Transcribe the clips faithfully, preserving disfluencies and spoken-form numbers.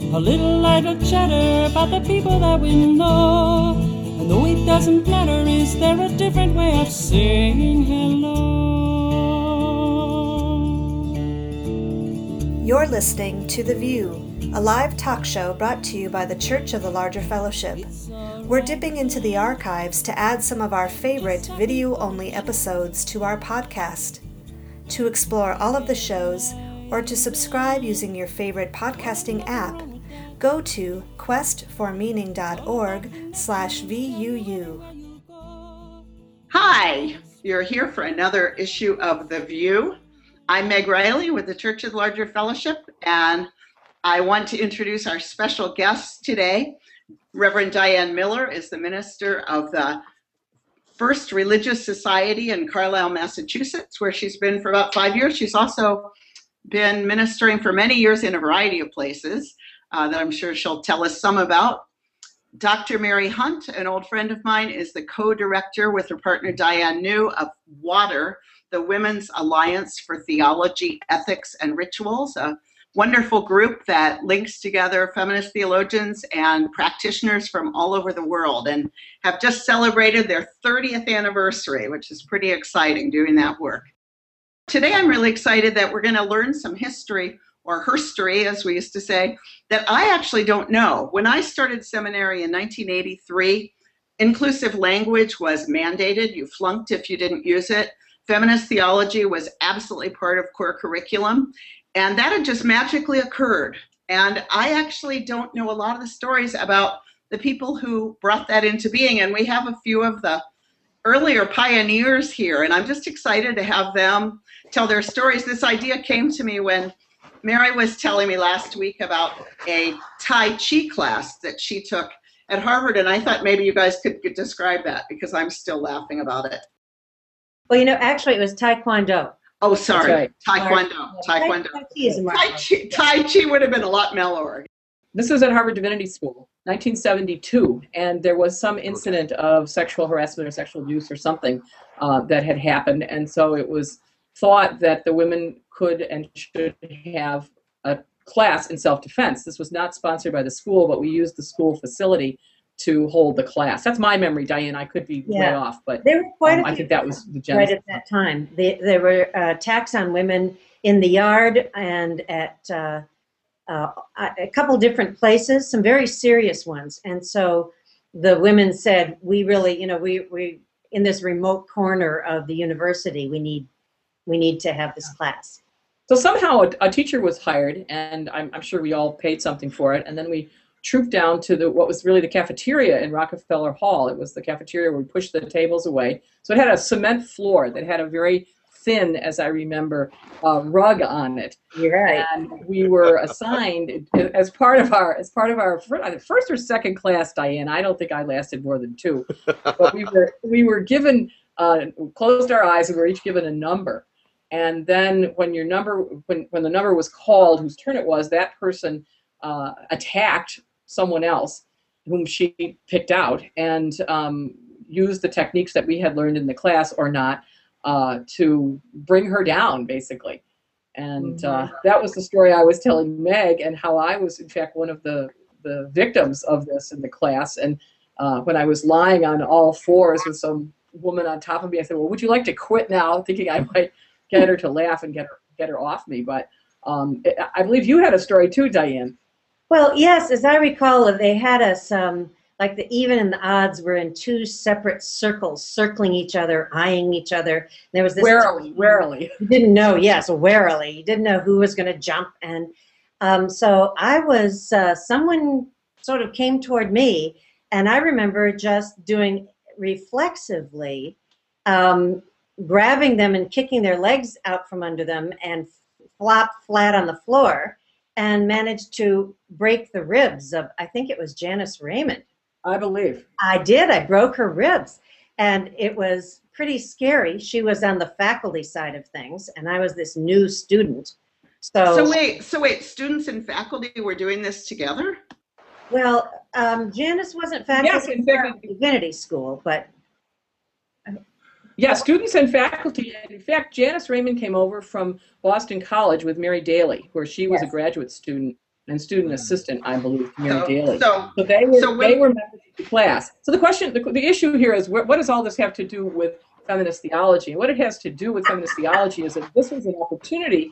A little idle chatter about the people that we know. And though it doesn't matter, is there a different way of saying hello? You're listening to The View, a live talk show brought to you by the Church of the Larger Fellowship. We're dipping into the archives to add some of our favorite video-only episodes to our podcast. To explore all of the shows, or to subscribe using your favorite podcasting app, go to questformeaning.org slash VUU. Hi, you're here for another issue of The View. I'm Meg Riley with the Church of the Larger Fellowship, and I want to introduce our special guest today. Reverend Diane Miller is the minister of the First Religious Society in Carlisle, Massachusetts, where she's been for about five years. She's also been ministering for many years in a variety of places uh, that I'm sure she'll tell us some about. Doctor Mary Hunt, an old friend of mine, is the co-director with her partner Diane New of WATER, the Women's Alliance for Theology, Ethics, and Rituals, a wonderful group that links together feminist theologians and practitioners from all over the world, and have just celebrated their thirtieth anniversary, which is pretty exciting doing that work. Today I'm really excited that we're going to learn some history, or herstory as we used to say, that I actually don't know. When I started seminary in nineteen eighty-three, inclusive language was mandated. You flunked if you didn't use it. Feminist theology was absolutely part of core curriculum, and that had just magically occurred. And I actually don't know a lot of the stories about the people who brought that into being, and we have a few of the earlier pioneers here, and I'm just excited to have them tell their stories. This idea came to me when Mary was telling me last week about a Tai Chi class that she took at Harvard, and I thought maybe you guys could, could describe that, because I'm still laughing about it. Well, you know, actually it was Taekwondo. Oh, sorry, right. Taekwondo. Taekwondo. Tai Chi is a Tai Chi, Tai Chi would have been a lot mellower. This was at Harvard Divinity School, nineteen seventy-two, and there was some incident of sexual harassment or sexual abuse or something uh, that had happened, and so it was thought that the women could and should have a class in self-defense. This was not sponsored by the school, but we used the school facility to hold the class. That's my memory, Diane. I could be Yeah. way off, but There were quite um, a I few think that was the right genesis. at that time. They, there were uh, attacks on women in the yard and at uh, uh, a couple different places, some very serious ones. And so the women said, we really, you know, we, we in this remote corner of the university, we need we need to have this class. So somehow a, a teacher was hired, and I'm, I'm sure we all paid something for it, and then we trooped down to the what was really the cafeteria in Rockefeller Hall. It was the cafeteria where we pushed the tables away. So it had a cement floor that had a very thin, as I remember, uh, rug on it. You're right. And we were assigned as part of our as part of our first or second class, Diane. I don't think I lasted more than two, but we were we were given uh, closed our eyes and we were each given a number. And then when your number when when the number was called, whose turn it was, that person uh, attacked someone else whom she picked out and um, used the techniques that we had learned in the class or not uh, to bring her down, basically. And uh, that was the story I was telling Meg, and how I was, in fact, one of the, the victims of this in the class. And uh, when I was lying on all fours with some woman on top of me, I said, well, would you like to quit now? Thinking I might get her to laugh and get her, get her off me. But um, I believe you had a story too, Diane. Well, yes, as I recall, they had us, um, like the even and the odds were in two separate circles, circling each other, eyeing each other. There was this warily, warily. You didn't know, yes, warily. You didn't know who was going to jump. And um, so I was, uh, someone sort of came toward me, and I remember just doing reflexively, um, grabbing them and kicking their legs out from under them and flop flat on the floor, and managed to break the ribs of, I think it was Janice Raymond. I believe. I did. I broke her ribs. And it was pretty scary. She was on the faculty side of things, and I was this new student. So, So wait, so wait, students and faculty were doing this together? well, um, Janice wasn't faculty Yes, in fact, at Divinity School, but Yeah, students and faculty. In fact, Janice Raymond came over from Boston College with Mary Daly, where she was Yes. a graduate student and student assistant, I believe, Mary So, Daly. so, So they were so when- they were members of the class. So the question, the, the issue here is, what, what does all this have to do with feminist theology? And what it has to do with feminist theology is that this was an opportunity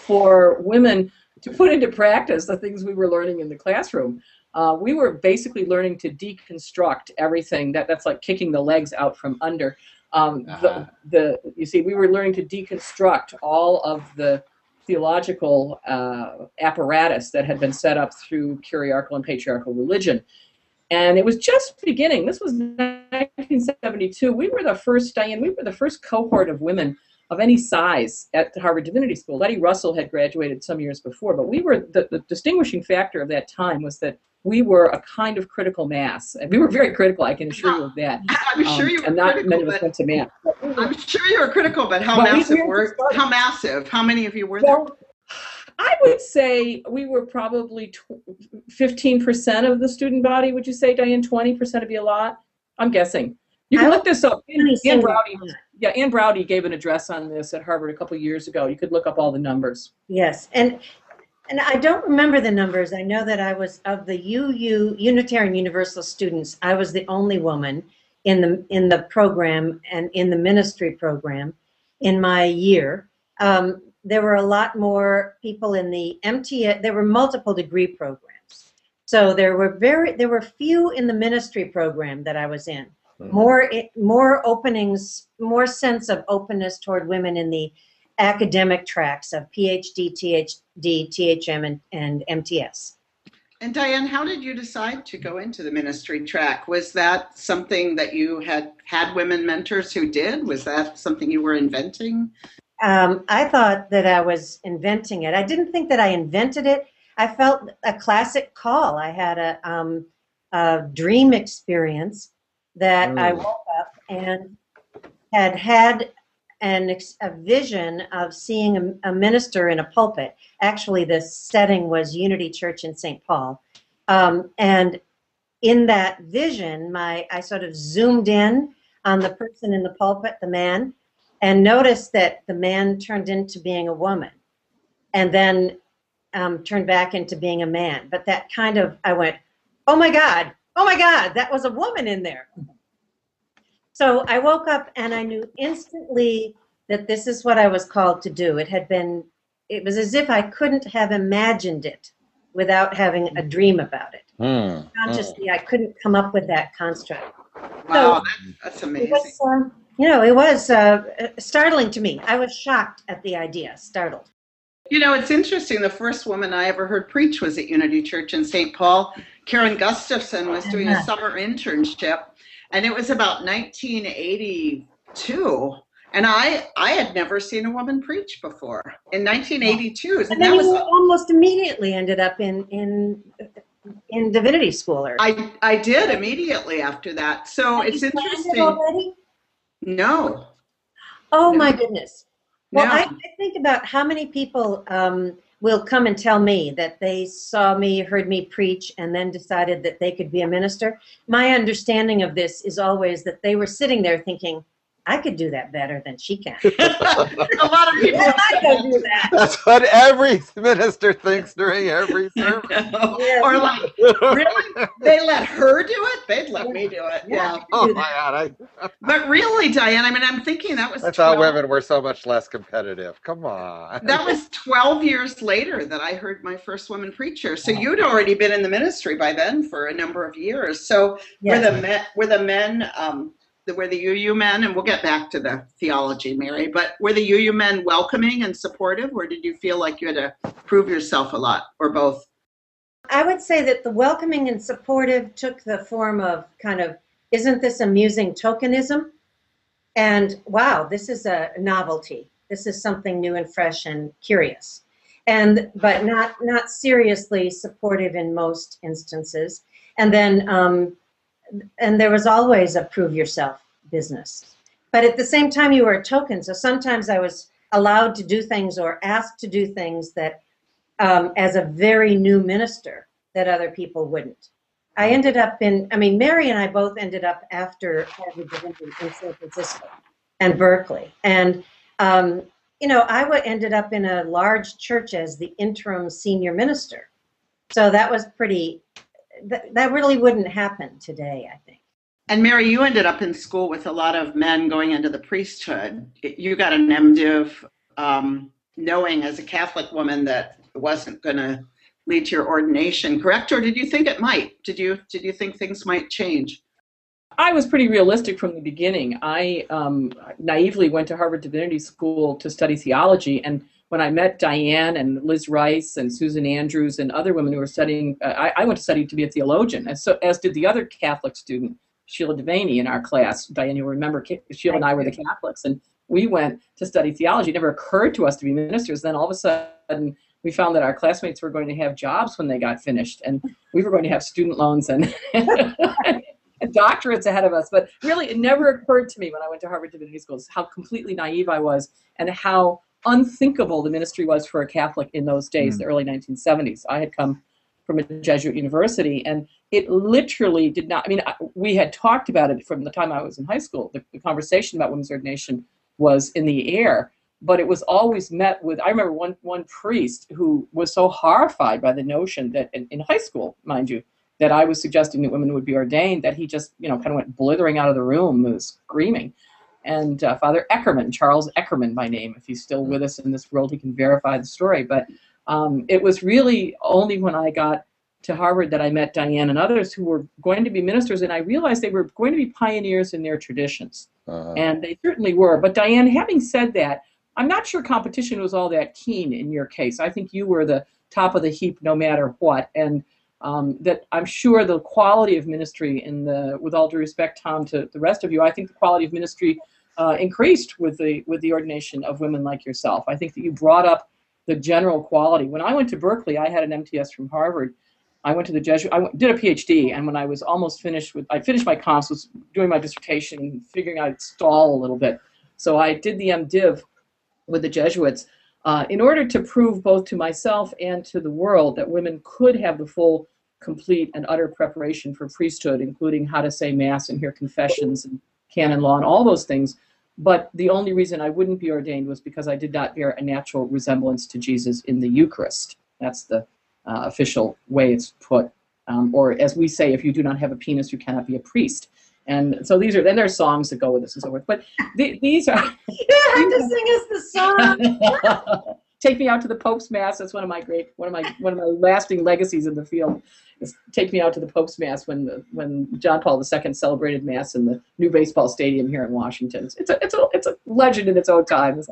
for women to put into practice the things we were learning in the classroom. Uh, we were basically learning to deconstruct everything. That that's like kicking the legs out from under. Um, Uh-huh. the, the you see, we were learning to deconstruct all of the theological uh, apparatus that had been set up through curiarchal and patriarchal religion. And it was just beginning. This was nineteen seventy-two. We were the first, Diane, we were the first cohort of women of any size at the Harvard Divinity School. Letty Russell had graduated some years before, but we were, the, the distinguishing factor of that time was that we were a kind of critical mass. And we were very critical, I can assure you of that. I'm sure you were um, and not critical, many of us but went to math. I'm sure you were critical, but how Well, we- massive we were were, just starting. how massive? How many of you were there? Well, I would say we were probably fifteen percent of the student body. Would you say, Diane? twenty percent would be a lot? I'm guessing. You can I look this up. Ann, Any Ann single Browdy, one. yeah, Ann Browdy gave an address on this at Harvard a couple of years ago. You could look up all the numbers. Yes, and and I don't remember the numbers. I know that I was of the U U Unitarian Universalist students. I was the only woman in the in the program and in the ministry program in my year. Um, there were a lot more people in the M T A. There were multiple degree programs, so there were very there were few in the ministry program that I was in. More more openings, more sense of openness toward women in the academic tracks of PhD, ThD, T H M, and, and M T S. And Diane, how did you decide to go into the ministry track? Was that something that you had had women mentors who did? Was that something you were inventing? Um, I thought that I was inventing it. I didn't think that I invented it. I felt a classic call. I had a, um, a dream experience that Mm. I woke up and had had an ex- a vision of seeing a, a minister in a pulpit. Actually, the setting was Unity Church in Saint Paul. Um, and in that vision, my I sort of zoomed in on the person in the pulpit, the man, and noticed that the man turned into being a woman and then um, turned back into being a man. But that kind of, I went, oh my God, oh my God, that was a woman in there. So I woke up and I knew instantly that this is what I was called to do. It had been, it was as if I couldn't have imagined it without having a dream about it. Hmm. Consciously, I couldn't come up with that construct. Wow, that, that's It amazing. was, uh, you know, it was uh, startling to me. I was shocked at the idea, startled. You know, it's interesting. The first woman I ever heard preach was at Unity Church in Saint Paul. Karen Gustafson was doing a summer internship, and it was about nineteen eighty-two. And I, I had never seen a woman preach before in nineteen eighty-two. And And then that you was, almost immediately ended up in in in divinity school. Or I, I did immediately after that. So Had it's you planned it interesting. already? No, Oh No. my goodness. Well, No. I, I think about how many people um, will come and tell me that they saw me, heard me preach, and then decided that they could be a minister. My understanding of this is always that they were sitting there thinking, I could do that better than she can. a lot of people. I could do that. That's what every minister thinks during every service. Or like, really? They let her do it? They'd let me do it. Yeah. Oh my God! I, But really, Diane, I mean, I'm thinking that was I thought twelve women were so much less competitive. Come on. that was twelve years later that I heard my first woman preacher. So you'd already been in the ministry by then for a number of years. So were Yes. the men, were the men, um, the, were the U U men, and we'll get back to the theology, Mary, but were the U U men welcoming and supportive, or did you feel like you had to prove yourself a lot, or both? I would say that the welcoming and supportive took the form of kind of, isn't this amusing tokenism? And wow, this is a novelty. This is something new and fresh and curious. And, but not, not seriously supportive in most instances. And then, um, and there was always a prove yourself business. But at the same time, you were a token. So sometimes I was allowed to do things or asked to do things that, um, as a very new minister, that other people wouldn't. I ended up in, I mean, Mary and I both ended up after Harvard Divinity in San Francisco and Berkeley. And, um, you know, I w- ended up in a large church as the interim senior minister. So that was pretty, that, that really wouldn't happen today, I think. And Mary, you ended up in school with a lot of men going into the priesthood. You got an MDiv um, knowing as a Catholic woman that it wasn't going to lead to your ordination, correct? Or did you think it might? Did you did you think things might change? I was pretty realistic from the beginning. I um, naively went to Harvard Divinity School to study theology, and when I met Diane and Liz Rice and Susan Andrews and other women who were studying, uh, I, I went to study to be a theologian, as, so, as did the other Catholic student, Sheila Devaney, in our class. Diane, you'll remember, Sheila and I were the Catholics, and we went to study theology. It never occurred to us to be ministers. Then all of a sudden, we found that our classmates were going to have jobs when they got finished, and we were going to have student loans and, and doctorates ahead of us. But really, it never occurred to me when I went to Harvard Divinity School how completely naive I was and how unthinkable the ministry was for a Catholic in those days, mm. the early nineteen seventies. I had come from a Jesuit university, and it literally did not, I mean, we had talked about it from the time I was in high school. The, the conversation about women's ordination was in the air, but it was always met with, I remember one, one priest who was so horrified by the notion that, in, in high school, mind you, that I was suggesting that women would be ordained, that he just, you know, kind of went blithering out of the room, was screaming. And uh, Father Eckerman, Charles Eckerman by name, if he's still with us in this world, he can verify the story. But um, it was really only when I got to Harvard that I met Diane and others who were going to be ministers, and I realized they were going to be pioneers in their traditions. Uh-huh. And they certainly were. But Diane, having said that, I'm not sure competition was all that keen in your case. I think you were the top of the heap no matter what. And um, that I'm sure the quality of ministry, in the, with all due respect, Tom, to the rest of you, I think the quality of ministry uh, increased with the with the ordination of women like yourself. I think that you brought up the general quality. When I went to Berkeley, I had an M T S from Harvard. I went to the Jesuit, I went, did a PhD, and when I was almost finished with, I finished my comps, was doing my dissertation, and figuring I'd stall a little bit. So I did the MDiv with the Jesuits uh, in order to prove both to myself and to the world that women could have the full, complete, and utter preparation for priesthood, including how to say Mass and hear confessions and canon law and all those things. But the only reason I wouldn't be ordained was because I did not bear a natural resemblance to Jesus in the Eucharist. That's the uh, official way it's put. Um, or as we say, if you do not have a penis, you cannot be a priest. And so these are, then there's songs that go with this and so forth. But the, these are... You don't have to sing us the song. Take Me Out to the Pope's Mass. That's one of my great, one of my, one of my lasting legacies in the field. Is Take Me Out to the Pope's Mass when the, when John Paul the Second celebrated Mass in the new baseball stadium here in Washington. It's a, it's a, it's a legend in its own time.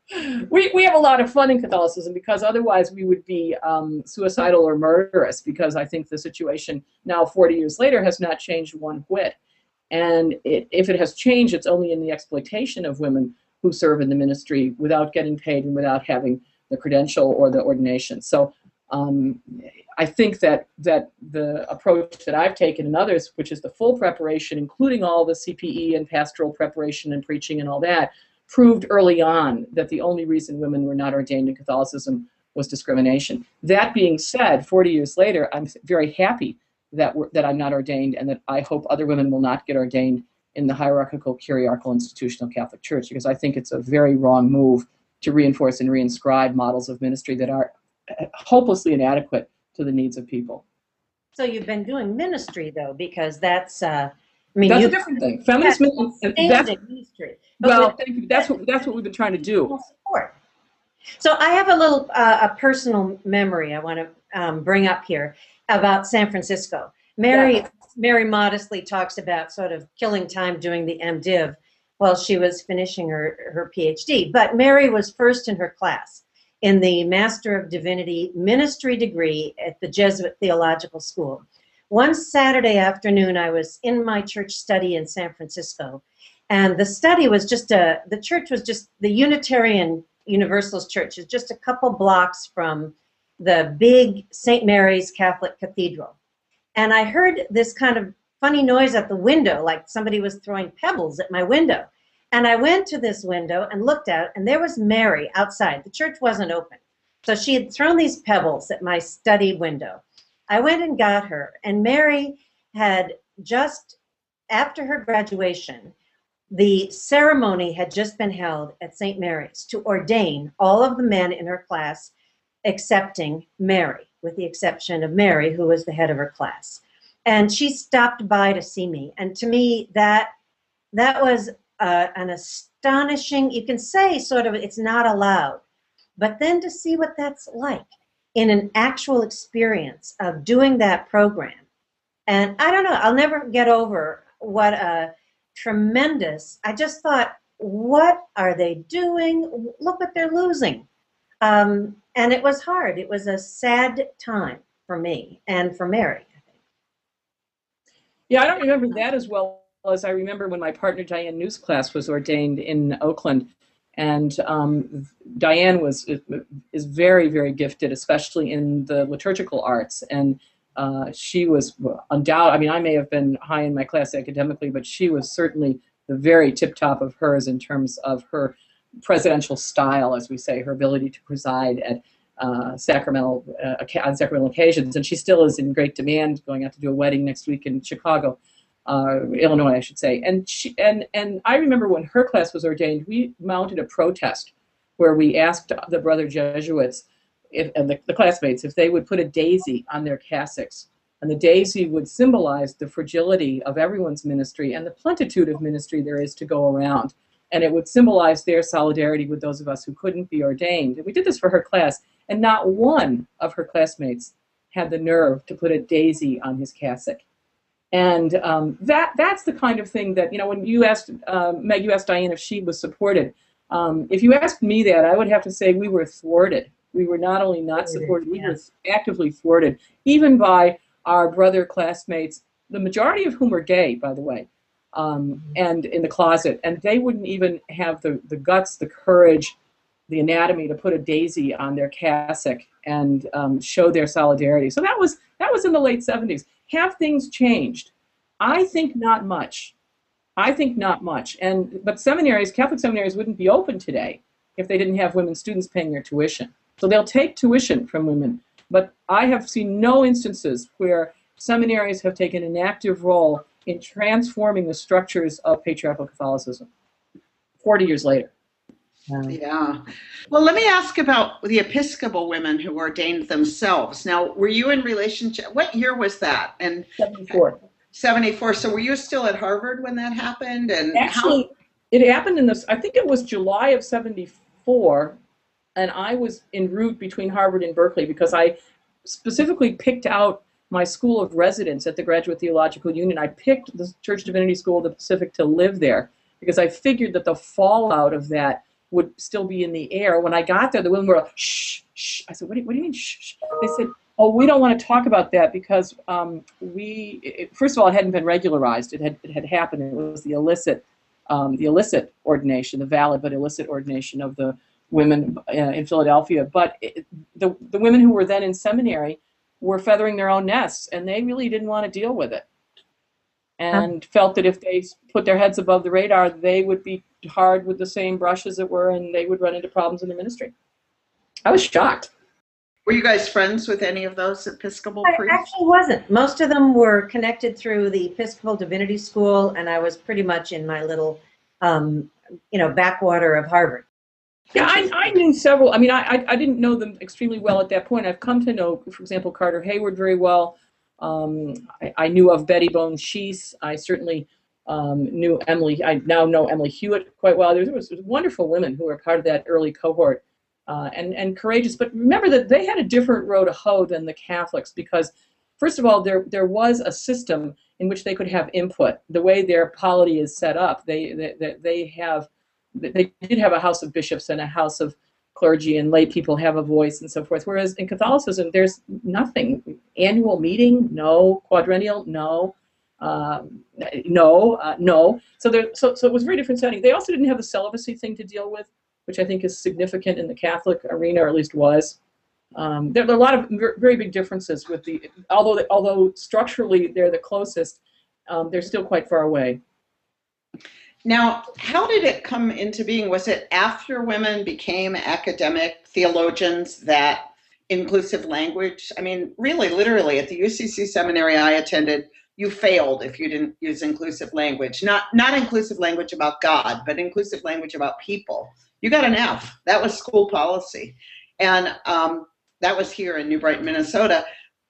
We we have a lot of fun in Catholicism because otherwise we would be um, suicidal or murderous, because I think the situation now forty years later has not changed one whit. And it, if it has changed, it's only in the exploitation of women who serve in the ministry without getting paid and without having the credential or the ordination. So um, I think that that the approach that I've taken and others, which is the full preparation, including all the C P E and pastoral preparation and preaching and all that, proved early on that the only reason women were not ordained in Catholicism was discrimination. That being said, forty years later, I'm very happy that we're, that I'm not ordained, and that I hope other women will not get ordained in the hierarchical, curiarchal, institutional Catholic Church, because I think it's a very wrong move to reinforce and reinscribe models of ministry that are hopelessly inadequate to the needs of people. So you've been doing ministry, though, because that's, uh, I mean, that's a different thing. Feminist that's that's, ministry. Well, thank you. That's what that's what we've been trying to do. Support. So I have a little uh, a personal memory I want to um, bring up here about San Francisco. Mary yeah. Mary modestly talks about sort of killing time doing the MDiv while she was finishing her, her PhD. But Mary was first in her class in the Master of Divinity ministry degree at the Jesuit Theological School. One Saturday afternoon, I was in my church study in San Francisco, and the study was just a, the church was just, the Unitarian Universalist Church is just a couple blocks from the big Saint Mary's Catholic Cathedral. And I heard this kind of funny noise at the window, like somebody was throwing pebbles at my window. And I went to this window and looked out, and there was Mary outside. The church wasn't open. So she had thrown these pebbles at my study window. I went and got her, and Mary had just, after her graduation, the ceremony had just been held at Saint Mary's to ordain all of the men in her class accepting Mary, with the exception of Mary, who was the head of her class. And she stopped by to see me. And to me, that that was uh, an astonishing, you can say sort of it's not allowed, but then to see what that's like in an actual experience of doing that program. And I don't know, I'll never get over what a tremendous, I just thought, what are they doing? Look what they're losing. Um, and it was hard. It was a sad time for me and for Mary, I think. Yeah, I don't remember that as well as I remember when my partner Diane New's class was ordained in Oakland. And um, Diane was is very, very gifted, especially in the liturgical arts. And uh, she was undoubtedly, I mean, I may have been high in my class academically, but she was certainly the very tip top of hers in terms of her presidential style, as we say, her ability to preside at uh, sacramental uh, on sacramental occasions. And she still is in great demand, going out to do a wedding next week in Chicago. Uh, Illinois, I should say, and she and and I remember when her class was ordained, we mounted a protest where we asked the brother Jesuits if, and the, the classmates if they would put a daisy on their cassocks, and the daisy would symbolize the fragility of everyone's ministry and the plenitude of ministry there is to go around, and it would symbolize their solidarity with those of us who couldn't be ordained. And we did this for her class, and not one of her classmates had the nerve to put a daisy on his cassock. And um, that that's the kind of thing that, you know, when you asked, uh, Meg, you asked Diane if she was supported. Um, if you asked me that, I would have to say we were thwarted. We were not only not supported, we were actively thwarted, even by our brother classmates, the majority of whom were gay, by the way, um, and in the closet. And they wouldn't even have the, the guts, the courage, the anatomy to put a daisy on their cassock and um, show their solidarity. So that was that was in the late seventies. Have things changed? I think not much. I think not much. And but seminaries, Catholic seminaries, wouldn't be open today if they didn't have women students paying their tuition. So they'll take tuition from women. But I have seen no instances where seminaries have taken an active role in transforming the structures of patriarchal Catholicism forty years later. Yeah. Well, let me ask about the Episcopal women who ordained themselves. Now, were you in relationship? What year was that? And seventy-four. seventy-four. So were you still at Harvard when that happened? And actually, how? It happened in this, I think it was July of seventy-four. And I was en route between Harvard and Berkeley because I specifically picked out my school of residence at the Graduate Theological Union. I picked the Church Divinity School of the Pacific to live there because I figured that the fallout of that would still be in the air. When I got there, the women were like, shh, shh. I said, what do you, what do you mean, shh, shh? They said, oh, we don't want to talk about that because um, we, it, first of all, it hadn't been regularized. It had, it had happened. It was the illicit, um, the illicit ordination, the valid but illicit ordination of the women uh, in Philadelphia. But it, the, the women who were then in seminary were feathering their own nests, and they really didn't want to deal with it. And felt that if they put their heads above the radar, they would be hard with the same brush as it were, and they would run into problems in the ministry. I was shocked. Were you guys friends with any of those Episcopal priests? I actually wasn't. Most of them were connected through the Episcopal Divinity School, and I was pretty much in my little, um, you know, backwater of Harvard. Yeah, I, I knew several. I mean, I, I didn't know them extremely well at that point. I've come to know, for example, Carter Hayward very well. Um, I, I knew of Betty Bone Sheese. I certainly um, knew Emily. I now know Emily Hewitt quite well. There was, there was wonderful women who were part of that early cohort uh, and, and courageous. But remember that they had a different road to hoe than the Catholics because, first of all, there there was a system in which they could have input. The way their polity is set up, they they, they have they did have a house of bishops and a house of clergy, and lay people have a voice and so forth. Whereas in Catholicism, there's nothing. Annual meeting, no. Quadrennial, no. Um, no, uh, no. So there, so so it was a very different setting. They also didn't have the celibacy thing to deal with, which I think is significant in the Catholic arena, or at least was. Um, there, there are a lot of very big differences with the. Although they, although structurally they're the closest, um, they're still quite far away. Now, how did it come into being? Was it after women became academic theologians that inclusive language? I mean, really, literally, at the U C C seminary I attended, you failed if you didn't use inclusive language. Not not inclusive language about God, but inclusive language about people. You got an F. That was school policy. And um, that was here in New Brighton, Minnesota.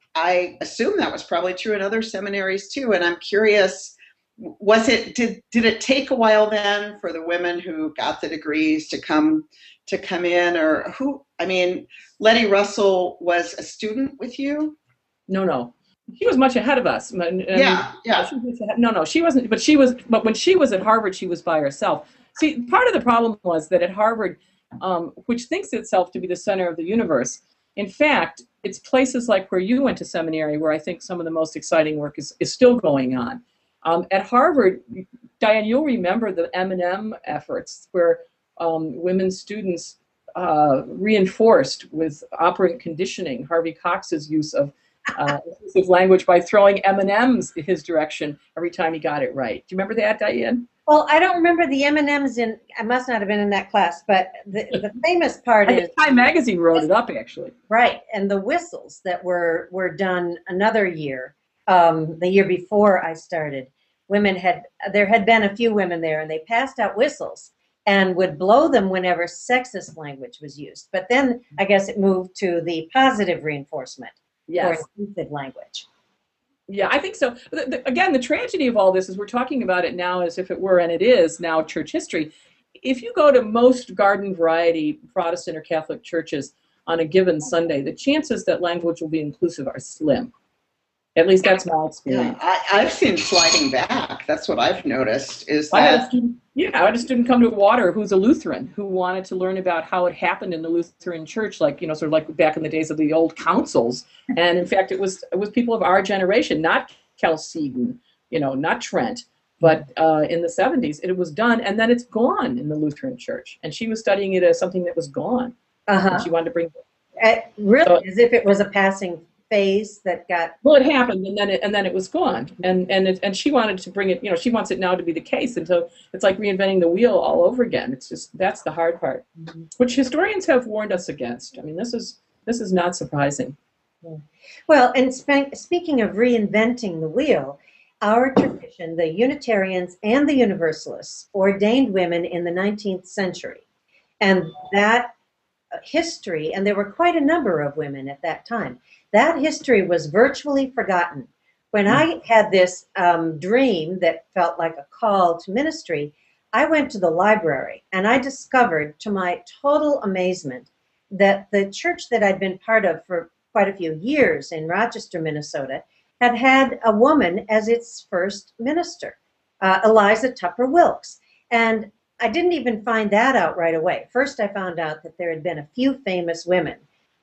I assume that was probably true in other seminaries too. And I'm curious, was it did did it take a while then for the women who got the degrees to come to come in, or who? I mean, Letty Russell was a student with you? No, no, she was much ahead of us. I mean, yeah, yeah. She was ahead, no, no, she wasn't. But she was. But when she was at Harvard, she was by herself. See, part of the problem was that at Harvard, um, which thinks itself to be the center of the universe, in fact, it's places like where you went to seminary where I think some of the most exciting work is, is still going on. Um, at Harvard, Diane, you'll remember the M and M efforts where um, women students uh, reinforced with operant conditioning Harvey Cox's use of uh, inclusive language by throwing M and M's in his direction every time he got it right. Do you remember that, Diane? Well, I don't remember the M and M's in, I must not have been in that class, but the, the famous part is... Time Magazine wrote it up, actually. Right, and the whistles that were, were done another year, um, the year before I started. Women had, there had been a few women there, and they passed out whistles and would blow them whenever sexist language was used. But then I guess it moved to the positive reinforcement yes. for inclusive language. Yeah, I think so. The, the, again, the tragedy of all this is we're talking about it now as if it were, and it is now, church history. If you go to most garden variety Protestant or Catholic churches on a given Sunday, the chances that language will be inclusive are slim. At least that's my experience. Yeah, I, I've seen sliding back. That's what I've noticed. Is I had a that student, yeah, I had a student come to Water who's a Lutheran who wanted to learn about how it happened in the Lutheran Church, like you know, sort of like back in the days of the old councils. And in fact, it was it was people of our generation, not Chalcedon, you know, not Trent, but uh, in the seventies, it was done, and then it's gone in the Lutheran Church. And she was studying it as something that was gone. Uh-huh. And she wanted to bring it. Uh, really, So- as if it was a passing phase that got... Well, it happened, and then it and then it was gone, and and it, and she wanted to bring it. You know, she wants it now to be the case, and so it's like reinventing the wheel all over again. It's just that's the hard part, Mhm. which historians have warned us against. I mean, this is this is not surprising. Well, and spe- speaking of reinventing the wheel, our tradition, the Unitarians and the Universalists, ordained women in the nineteenth century. And that uh, history, and there were quite a number of women at that time, that history was virtually forgotten. When I had this um, dream that felt like a call to ministry, I went to the library and I discovered, to my total amazement, that the church that I'd been part of for quite a few years in Rochester, Minnesota, had had a woman as its first minister, uh, Eliza Tupper Wilkes. And I didn't even find that out right away. First, I found out that there had been a few famous women,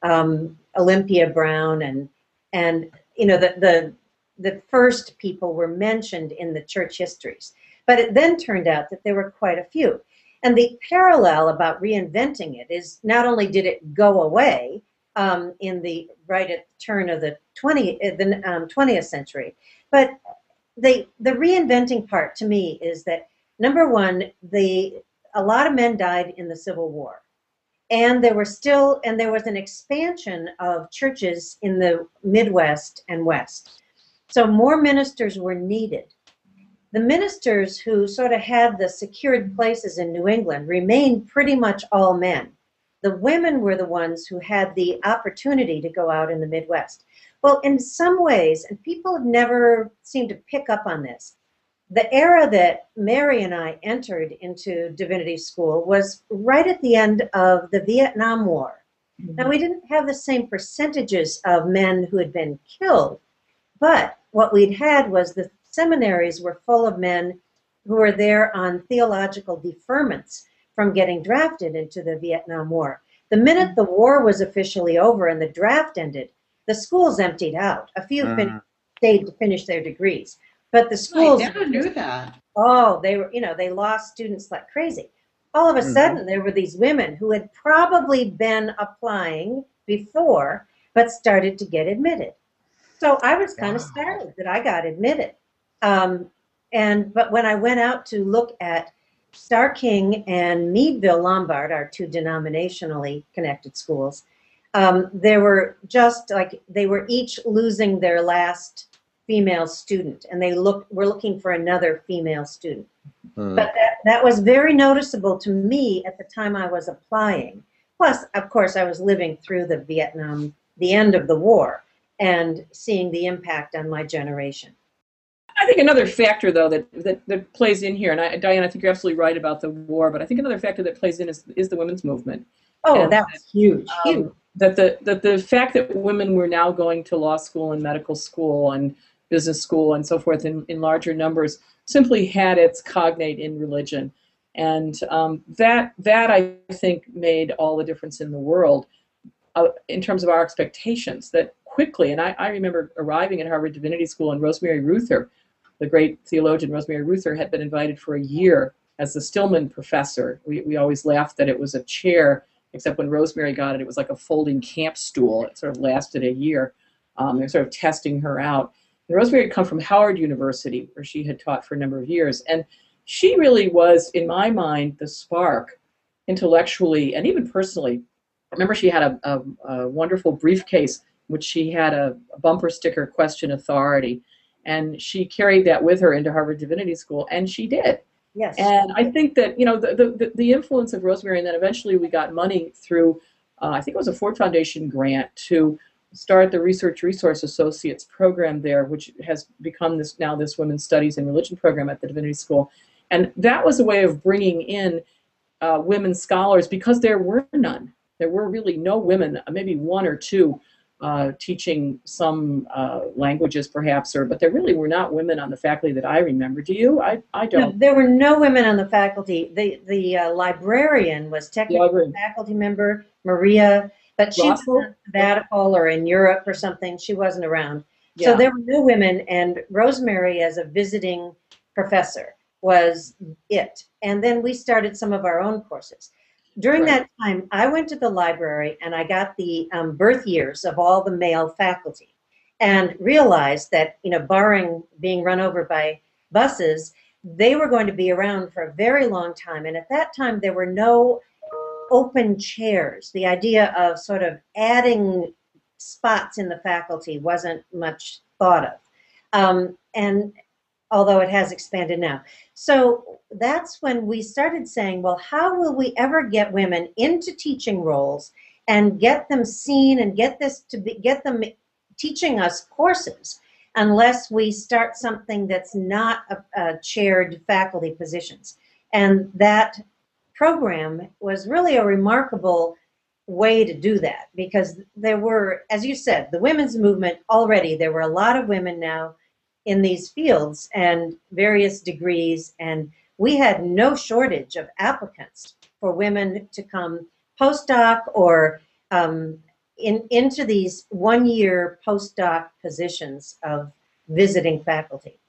um, Olympia Brown, and and you know the the the first people were mentioned in the church histories. But it then turned out that there were quite a few. And the parallel about reinventing it is not only did it go away um, in the right at the turn of the twentieth, the um, twentieth century, but the the reinventing part to me is that, number one, the a lot of men died in the Civil War, and there were still and there was an expansion of churches in the Midwest and West, so more ministers were needed. The ministers who sort of had the secured places in New England remained pretty much all men. The women were the ones who had the opportunity to go out in the Midwest. Well, in some ways, and people have never seemed to pick up on this, the era that Mary and I entered into divinity school was right at the end of the Vietnam War. Mm-hmm. Now, we didn't have the same percentages of men who had been killed, but what we'd had was the seminaries were full of men who were there on theological deferments from getting drafted into the Vietnam War. The minute the war was officially over and the draft ended, the schools emptied out. A few fin- Mm. stayed to finish their degrees, but the schools... I never knew that. Oh, they were, you know, they lost students like crazy. All of a Mhm. sudden, there were these women who had probably been applying before, but started to get admitted. So I was kind of Wow. startled that I got admitted. Um, and but when I went out to look at Star King and Meadville Lombard, our two denominationally connected schools, um, there were just like they were each losing their last female student, and they look were looking for another female student. Mm. But that, that was very noticeable to me at the time I was applying, Plus, of course, I was living through the Vietnam, the end of the war, and seeing the impact on my generation. I think another factor, though, that, that, that plays in here, and I, Diane, I think you're absolutely right about the war, but I think another factor that plays in is, is the women's movement. Oh, and, that was huge, um, huge. That the, that the fact that women were now going to law school and medical school and business school and so forth in, in larger numbers simply had its cognate in religion. And um, that, that, I think, made all the difference in the world uh, in terms of our expectations, that quickly, and I, I remember arriving at Harvard Divinity School, and Rosemary Ruther, the great theologian Rosemary Ruther, had been invited for a year as the Stillman professor. We, we always laughed that it was a chair, except when Rosemary got it, it was like a folding camp stool. It sort of lasted a year. Um, they're sort of testing her out. And Rosemary had come from Howard University, where she had taught for a number of years. And she really was, in my mind, the spark intellectually and even personally. I remember she had a, a, a wonderful briefcase, which she had a, a bumper sticker, question authority. And she carried that with her into Harvard Divinity School, and she did. Yes. And I think that, you know, the, the, the influence of Rosemary, and then eventually we got money through, uh, I think it was a Ford Foundation grant to start the Research Resource Associates program there, which has become this now this Women's Studies and Religion program at the Divinity School. And that was a way of bringing in uh, women scholars, because there were none. There were really no women, maybe one or two, uh, teaching some uh, languages perhaps, or but there really were not women on the faculty that I remember. Do you? I, I don't. No, there were no women on the faculty. The the uh, librarian was technically Librarian. a faculty member, Maria, but she was Rothel? on sabbatical or in Europe or something. She wasn't around. Yeah. So there were no women, and Rosemary as a visiting professor was it. And then we started some of our own courses. During Right. that time, I went to the library and I got the um, birth years of all the male faculty and realized that, you know, barring being run over by buses, they were going to be around for a very long time. And at that time, there were no open chairs. The idea of sort of adding spots in the faculty wasn't much thought of. Um, and although it has expanded now. So that's when we started saying, well, how will we ever get women into teaching roles and get them seen and get this to be, get them teaching us courses unless we start something that's not a, a chaired faculty positions. And that program was really a remarkable way to do that, because there were, as you said, the women's movement already, there were a lot of women now in these fields and various degrees, and we had no shortage of applicants for women to come postdoc or um, in, into these one-year postdoc positions of visiting faculty.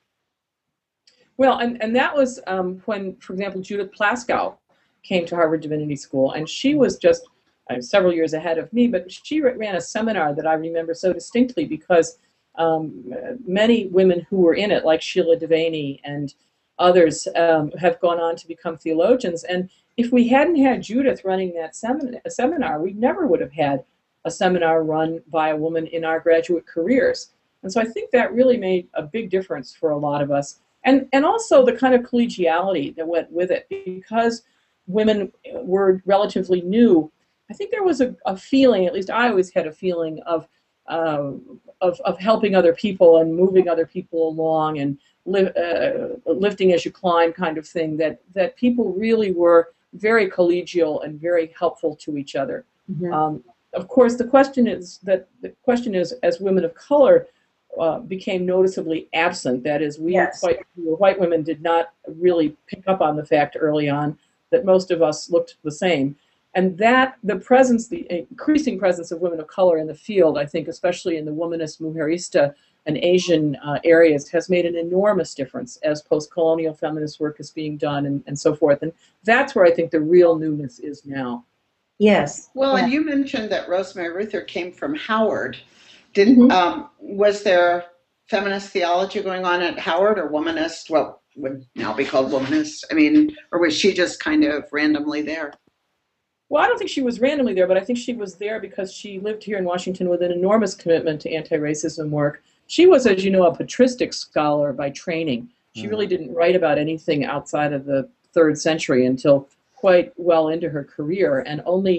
Well, and, and that was um, when, for example, Judith Plaskow came to Harvard Divinity School, and she was just uh, several years ahead of me, but she ran a seminar that I remember so distinctly because um, many women who were in it, like Sheila Devaney and others, um, have gone on to become theologians. And if we hadn't had Judith running that semin- seminar, we never would have had a seminar run by a woman in our graduate careers. And so I think that really made a big difference for a lot of us. And, and also the kind of collegiality that went with it, because women were relatively new. I think there was a, a feeling, at least I always had a feeling of, uh, of, of helping other people and moving other people along and li- uh, lifting as you climb kind of thing, that, that people really were very collegial and very helpful to each other. Mm-hmm. Um, of course, the question is that the question is, as women of color uh, became noticeably absent, that is, we Yes. white, white women did not really pick up on the fact early on that most of us looked the same. And that the presence, the increasing presence of women of color in the field, I think, especially in the womanist, mujerista, and Asian uh, areas, has made an enormous difference as post-colonial feminist work is being done and, and so forth. And that's where I think the real newness is now. Yes. Well, Yeah. and you mentioned that Rosemary Ruther came from Howard. Didn't Mhm. um, was there feminist theology going on at Howard, or womanist? Well, would now be called womanist. I mean, or was she just kind of randomly there? Well, I don't think she was randomly there, but I think she was there because she lived here in Washington with an enormous commitment to anti-racism work. She was, as you know, a patristic scholar by training. She Mm. really didn't write about anything outside of the third century until quite well into her career, and only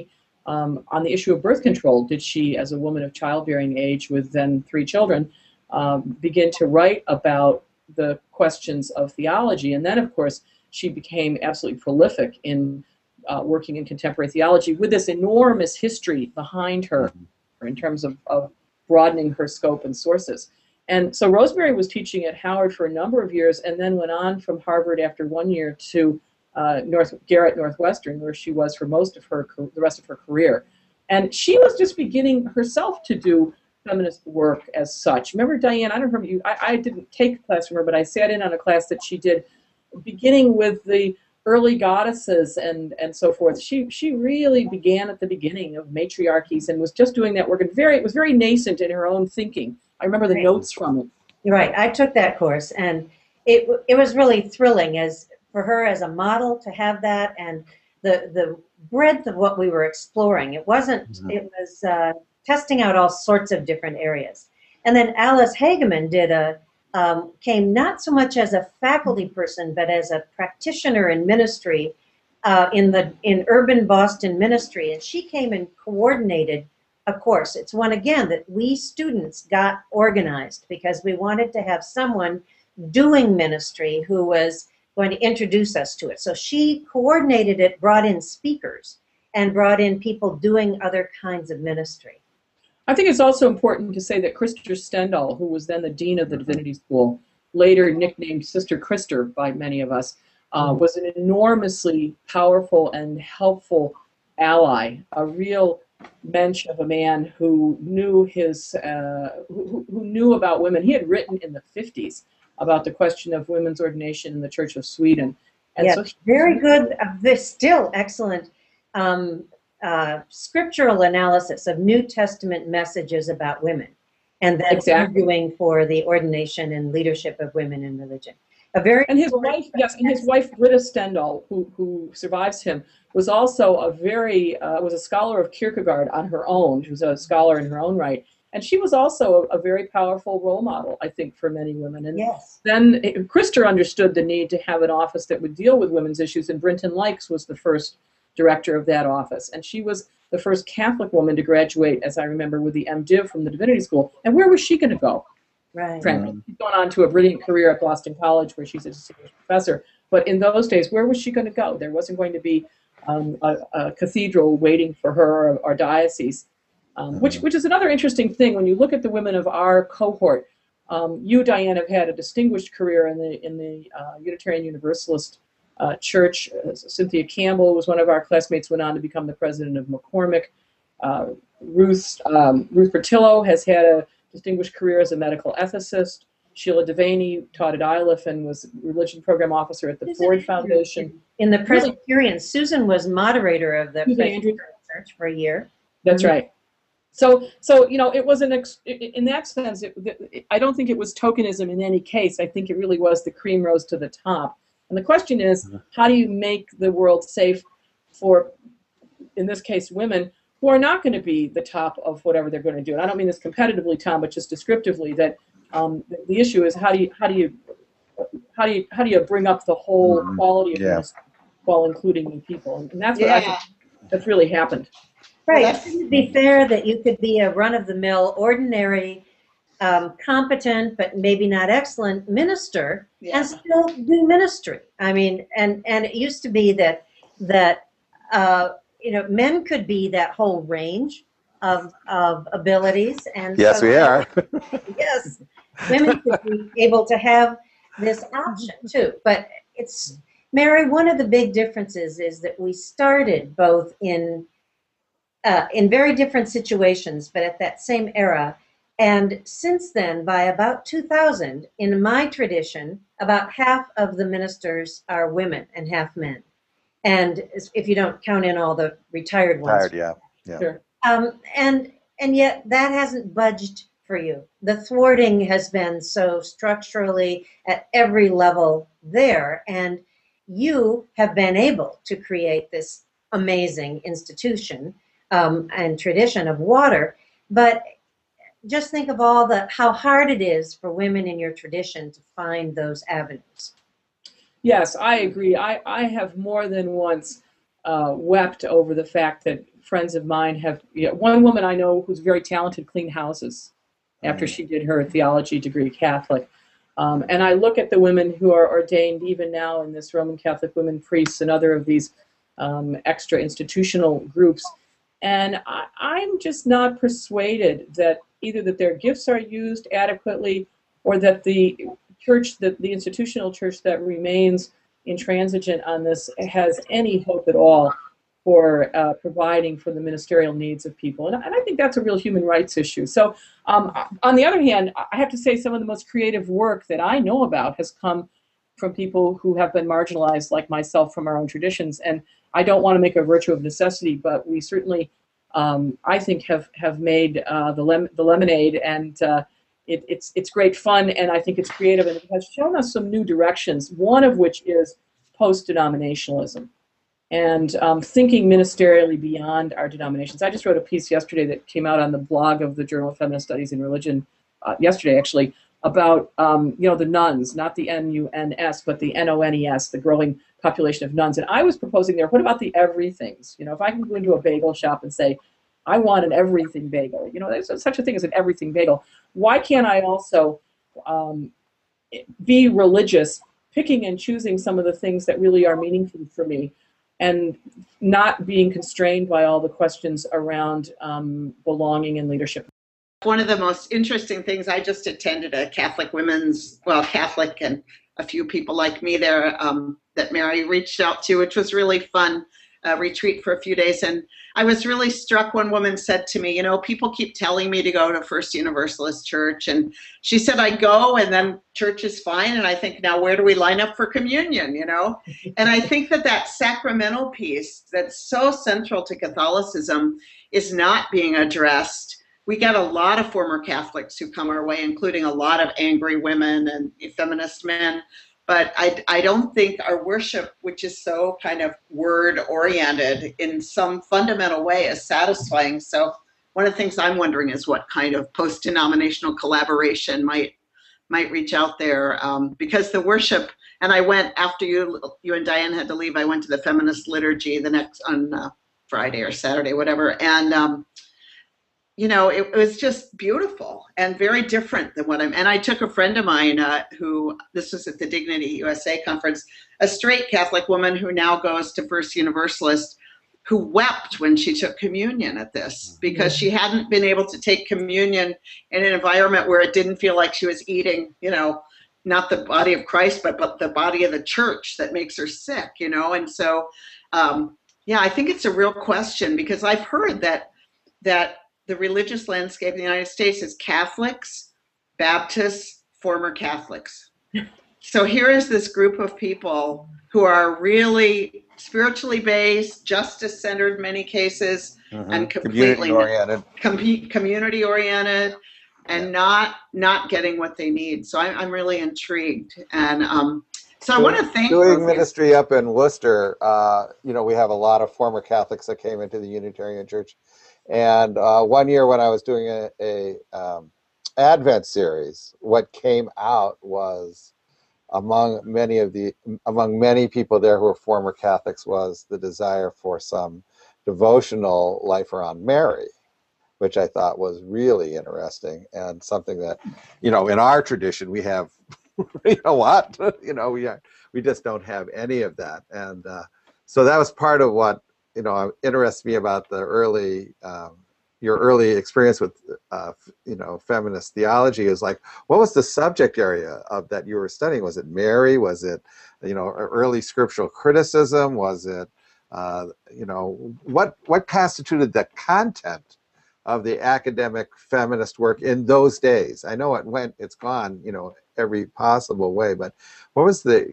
um, on the issue of birth control did she, as a woman of childbearing age with then three children, um, begin to write about the questions of theology. And then, of course, she became absolutely prolific in uh, working in contemporary theology with this enormous history behind her in terms of, of broadening her scope and sources. And so Rosemary was teaching at Howard for a number of years and then went on from Harvard after one year to uh, North Garrett Northwestern, where she was for most of her, the rest of her career. And she was just beginning herself to do feminist work as such. Remember, Diane, I don't remember you, I, I didn't take a class from her, but I sat in on a class that she did beginning with the early goddesses and, and so forth. She she really began at the beginning of matriarchies and was just doing that work. And very it was very nascent in her own thinking. I remember the Right. notes from it. You're right. I took that course, and it it was really thrilling as for her as a model to have that, and the the breadth of what we were exploring. It wasn't. Mm-hmm. It was uh, testing out all sorts of different areas. And then Alice Hageman did a um, came not so much as a faculty person, but as a practitioner in ministry uh, in the in urban Boston ministry, and she came and coordinated a course. It's one, again, that we students got organized because we wanted to have someone doing ministry who was going to introduce us to it. So she coordinated it, brought in speakers, and brought in people doing other kinds of ministry. I think it's also important to say that Krister Stendahl, who was then the dean of the Divinity School, later nicknamed Sister Krister by many of us, uh, was an enormously powerful and helpful ally, a real mensch of a man who knew his, uh, who, who knew about women. He had written in the fifties about the question of women's ordination in the Church of Sweden. And yes, so he, very good, uh, this still excellent um, uh, scriptural analysis of New Testament messages about women, and then exactly. arguing for the ordination and leadership of women in religion. A very and his wife, yes, and his wife Britta Stendahl, who who survives him, was also a very uh, was a scholar of Kierkegaard on her own. She was a scholar in her own right, and she was also a, a very powerful role model, I think, for many women. And yes. then Krister understood the need to have an office that would deal with women's issues, and Brinton Lykes was the first director of that office, and she was the first Catholic woman to graduate, as I remember, with the MDiv from the Divinity School. And where was she going to go? Right. Frankly, she's gone on to a brilliant career at Boston College, where she's a distinguished professor. But in those days, where was she going to go? There wasn't going to be um, a, a cathedral waiting for her, or, or diocese, um, which which is another interesting thing when you look at the women of our cohort. Um, you, Diane, have had a distinguished career in the in the uh, Unitarian Universalist uh, Church. Uh, Cynthia Campbell was one of our classmates, went on to become the president of McCormick. Uh, Ruth um, Ruth Bertillo has had a distinguished career as a medical ethicist. Sheila Devaney taught at Iliff and was religion program officer at the Susan Ford Andrews. Foundation. In the Presbyterian, really? Susan was moderator of the Susan Presbyterian Church for a year. That's Mm-hmm. right. So, so you know, it was an ex- in that sense. It, it, I don't think it was tokenism in any case. I think it really was the cream rose to the top. And the question is, how do you make the world safe for, in this case, women who are not going to be the top of whatever they're going to do? And I don't mean this competitively, Tom, but just descriptively. That um, the, the issue is how do you how do you how do you how do you bring up the whole quality of Yeah. ministry while including new people? And, and that's what I Yeah. think that's really happened. Right. Well, It shouldn't be fair that you could be a run-of-the-mill, ordinary, um, competent, but maybe not excellent minister Yeah. and still do ministry. I mean, and, and it used to be that, that uh, you know, men could be that whole range of, of abilities. And Yes, so- we are. Yes. Women could be able to have this option too. But it's, Mary, one of the big differences is that we started both in Uh, in very different situations, but at that same era. And since then, by about two thousand, in my tradition, about half of the ministers are women and half men. And if you don't count in all the retired ones. Tired, yeah. Yeah. Sure. Um, and, and yet that hasn't budged for you. The thwarting has been so structurally at every level there. And you have been able to create this amazing institution Um, and tradition of water, but just think of all the how hard it is for women in your tradition to find those avenues. Yes, I agree. I, I have more than once uh, wept over the fact that friends of mine have, you know, one woman I know who's very talented cleaned houses after she did her theology degree Catholic. Um, and I look at the women who are ordained even now in this Roman Catholic women priests and other of these um, extra institutional groups, and I, I'm just not persuaded that either that their gifts are used adequately or that the church, that the institutional church that remains intransigent on this has any hope at all for uh, providing for the ministerial needs of people. And, and I think that's a real human rights issue. So um, on the other hand, I have to say some of the most creative work that I know about has come from people who have been marginalized like myself from our own traditions. And I don't want to make a virtue of necessity, but we certainly, um, I think, have, have made uh, the, lem- the lemonade, and uh, it, it's, it's great fun, and I think it's creative, and it has shown us some new directions, one of which is post-denominationalism. And um, thinking ministerially beyond our denominations. I just wrote a piece yesterday that came out on the blog of the Journal of Feminist Studies in Religion, uh, yesterday actually, about um, you know, the nuns, not the N U N S, but the N O N E S, the growing population of nuns. And I was proposing there, what about the everythings? You know, if I can go into a bagel shop and say, I want an everything bagel, you know, there's such a thing as an everything bagel. Why can't I also um, be religious, picking and choosing some of the things that really are meaningful for me, and not being constrained by all the questions around um, belonging and leadership? One of the most interesting things, I just attended a Catholic women's, well, Catholic and a few people like me there um, that Mary reached out to, which was really fun, uh, retreat for a few days. And I was really struck. One woman said to me, you know, people keep telling me to go to First Universalist Church. And she said, I go and then church is fine. And I think, now where do we line up for communion, you know? And I think that that sacramental piece that's so central to Catholicism is not being addressed. We get a lot of former Catholics who come our way, including a lot of angry women and feminist men. But I, I don't think our worship, which is so kind of word-oriented in some fundamental way, is satisfying. So one of the things I'm wondering is what kind of post-denominational collaboration might might reach out there. Um, because the worship, and I went, after you you and Diane had to leave, I went to the feminist liturgy the next, on uh, Friday or Saturday, whatever. And um, you know, it, it was just beautiful and very different than what I'm, and I took a friend of mine uh, who, this was at the Dignity U S A conference, a straight Catholic woman who now goes to First Universalist, who wept when she took communion at this, because she hadn't been able to take communion in an environment where it didn't feel like she was eating, you know, not the body of Christ, but, but the body of the church that makes her sick, you know. And so, um, yeah, I think it's a real question, because I've heard that, that the religious landscape in the United States is Catholics, Baptists, former Catholics. So here is this group of people who are really spiritually based, justice-centered in many cases, mm-hmm. and completely community-oriented, com- community-oriented, and yeah. not not getting what they need. So I'm I'm really intrigued, and um, so I want to thank doing ministry up in Worcester. Uh, you know, we have a lot of former Catholics that came into the Unitarian Church. And uh, one year when I was doing a, a um, Advent series, what came out was, among many of the among many people there who were former Catholics, was the desire for some devotional life around Mary, which I thought was really interesting, and something that, you know, in our tradition we have, you know what, you know, we are, we just don't have any of that, and uh, so that was part of what, you know, interests me about the early, um, your early experience with, uh, you know, feminist theology, is like, what was the subject area of that you were studying? Was it Mary? Was it, you know, early scriptural criticism? Was it, uh, you know, what what constituted the content of the academic feminist work in those days? I know it went, it's gone, you know, every possible way, but what was the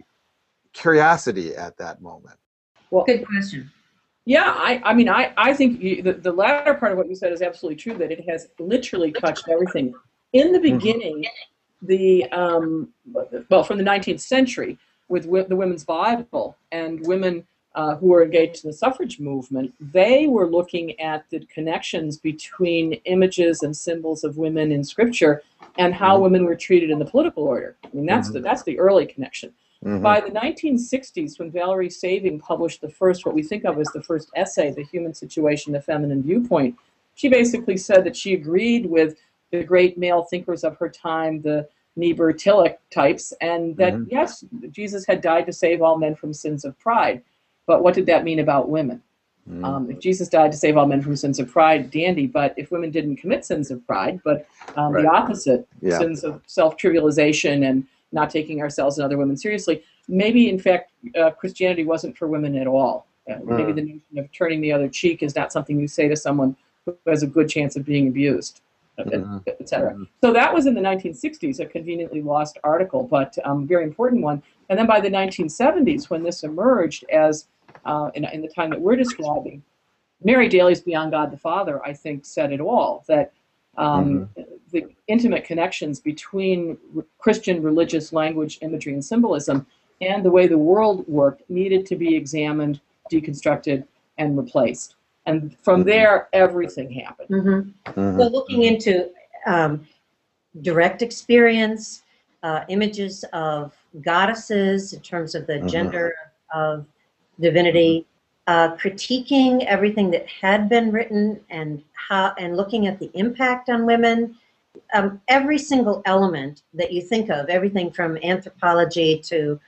curiosity at that moment? Well, good question. Yeah, I, I mean, I, I think you, the, the latter part of what you said is absolutely true, that it has literally touched everything. In the beginning, mm-hmm. the, um, well, from the nineteenth century, with w- the Women's Bible and women uh, who were engaged in the suffrage movement, they were looking at the connections between images and symbols of women in Scripture and how mm-hmm. women were treated in the political order. I mean, that's, mm-hmm. the, that's the early connection. Mhm. By the nineteen sixties, when Valerie Saving published the first, what we think of as the first essay, The Human Situation, The Feminine Viewpoint, she basically said that she agreed with the great male thinkers of her time, the Niebuhr Tillich types, and that, Mhm. yes, Jesus had died to save all men from sins of pride. But what did that mean about women? Mhm. Um, if Jesus died to save all men from sins of pride, dandy, but if women didn't commit sins of pride, but um, Right. the opposite, Yeah. sins of self-trivialization and not taking ourselves and other women seriously, maybe, in fact, uh, Christianity wasn't for women at all. Uh, maybe Mm. the notion of turning the other cheek is not something you say to someone who has a good chance of being abused, Mhm. et cetera. Mhm. So that was in the nineteen sixties, a conveniently lost article, but um, very important one. And then by the nineteen seventies, when this emerged as, uh, in, in the time that we're describing, Mary Daly's Beyond God the Father, I think, said it all, that um, the intimate connections between Christian religious language, imagery, and symbolism and the way the world worked needed to be examined, deconstructed, and replaced. And from Mhm. there, everything happened. Mhm. Mhm. So looking into um, direct experience, uh, images of goddesses in terms of the Mhm. gender of divinity, uh, critiquing everything that had been written and how, and looking at the impact on women. Um, every single element that you think of, everything from anthropology to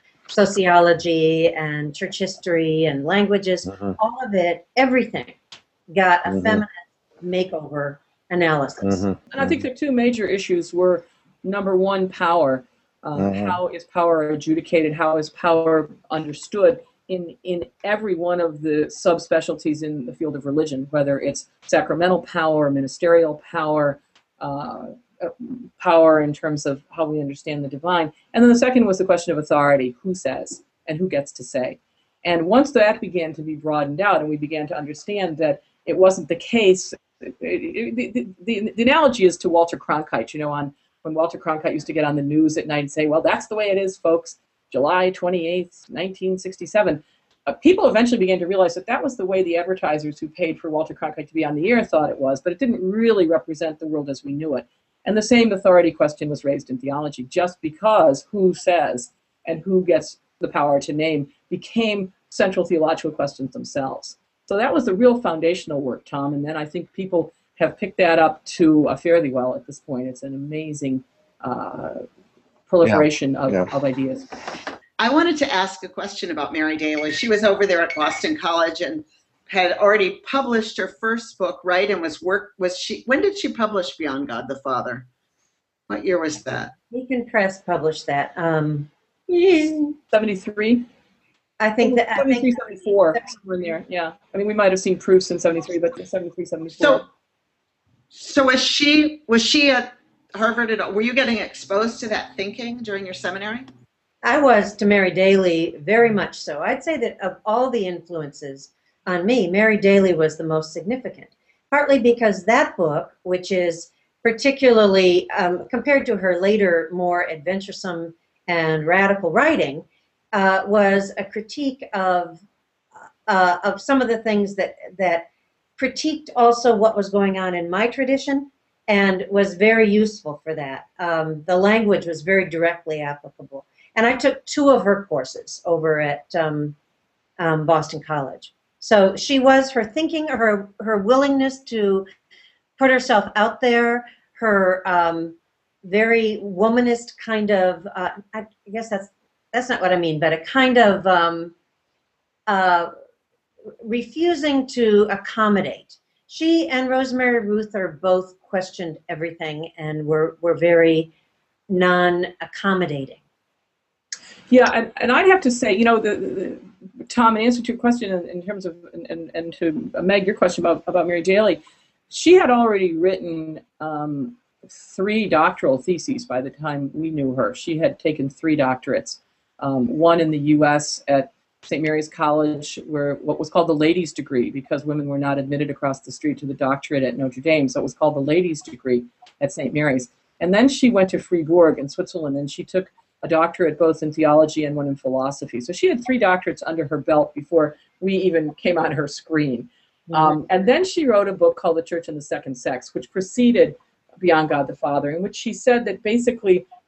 sociology and church history and languages, Mhm. all of it, everything got a Mhm. feminist makeover analysis. Mhm. And I think the two major issues were, number one, power. Um, Mhm. How is power adjudicated? How is power understood in, in every one of the subspecialties in the field of religion, whether it's sacramental power, ministerial power, uh, uh, power in terms of how we understand the divine. And then the second was the question of authority, who says and who gets to say. And once that began to be broadened out and we began to understand that it wasn't the case, it, it, the, the, the analogy is to Walter Cronkite, you know, on when Walter Cronkite used to get on the news at night and say, well, that's the way it is, folks, July twenty-eighth, nineteen sixty-seven. Uh, people eventually began to realize that that was the way the advertisers who paid for Walter Cronkite to be on the air thought it was, but it didn't really represent the world as we knew it. And the same authority question was raised in theology, just because who says and who gets the power to name became central theological questions themselves. So that was the real foundational work, Tom, and then I think people have picked that up to uh, fairly well at this point. It's an amazing uh, proliferation Yeah. of, Yeah. of ideas. I wanted to ask a question about Mary Daly. She was over there at Boston College and had already published her first book, right? And was work was she? When did she publish Beyond God the Father? What year was that? Beacon Press published that. Um, seventy-three? I think that I seventy-three, think seventy-four, somewhere in there, yeah. I mean, we might have seen proofs in seventy-three, but seventy-three, seventy-four. So, so was she was she at Harvard at all? Were you getting exposed to that thinking during your seminary? I was to Mary Daly very much so. I'd say that of all the influences on me, Mary Daly was the most significant, partly because that book, which is particularly um, compared to her later more adventuresome and radical writing, uh, was a critique of uh, of some of the things that that critiqued also what was going on in my tradition and was very useful for that. Um, the language was very directly applicable. And I took two of her courses over at um, um, Boston College. So she was, her thinking, her her willingness to put herself out there, her um, very womanist kind of, uh, I guess that's that's not what I mean, but a kind of um, uh, refusing to accommodate. She and Rosemary Ruth are both questioned everything and were, were very non-accommodating. Yeah, and, and I'd have to say, you know, the, the, the Tom, in answer to your question in, in terms of, and, and to Meg, your question about, about Mary Daly, she had already written um, three doctoral theses by the time we knew her. She had taken three doctorates, um, one in the U S at Saint Mary's College, where what was called the ladies' degree, because women were not admitted across the street to the doctorate at Notre Dame, so it was called the ladies' degree at Saint Mary's. And then she went to Fribourg in Switzerland, and she took a doctorate both in theology and one in philosophy. So she had three doctorates under her belt before we even came on her screen. Mm-hmm. Um, and then she wrote a book called The Church and the Second Sex, which preceded Beyond God the Father, in which she said that basically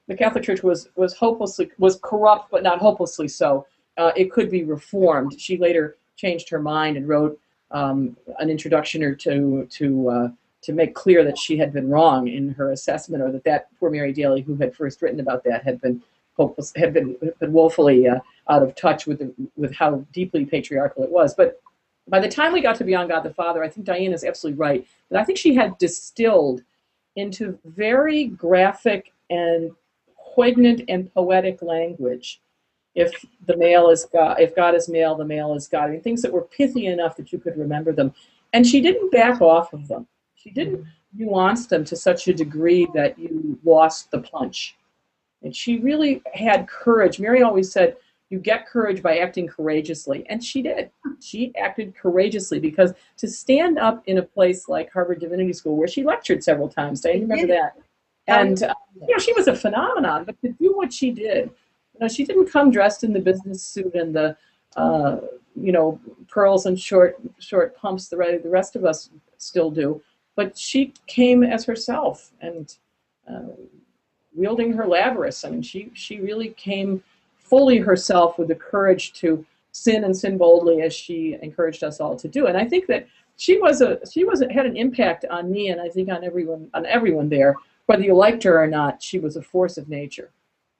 the Catholic Church was was hopelessly was corrupt, but not hopelessly so. Uh, it could be reformed. She later changed her mind and wrote um, an introduction or to to uh, to make clear that she had been wrong in her assessment, or that that poor Mary Daly, who had first written about that, had been hopeless, had been been woefully uh, out of touch with the, with how deeply patriarchal it was. But by the time we got to Beyond God the Father, I think Diane is absolutely right. But I think she had distilled into very graphic and poignant and poetic language. If the male is God, if God is male, the male is God. I mean, things that were pithy enough that you could remember them. And she didn't back off of them. She didn't nuance them to such a degree that you lost the punch. And she really had courage. Mary always said, you get courage by acting courageously. And she did. She acted courageously, because to stand up in a place like Harvard Divinity School, where she lectured several times, do you remember that? And, uh, you know, she was a phenomenon, but to do what she did, you know, she didn't come dressed in the business suit and the, uh, you know, pearls and short short pumps the, the rest of us still do. But she came as herself and uh, wielding her labrys. I mean, she, she really came fully herself with the courage to sin and sin boldly, as she encouraged us all to do. And I think that she was a she was a, had an impact on me, and I think on everyone on everyone there, whether you liked her or not. She was a force of nature.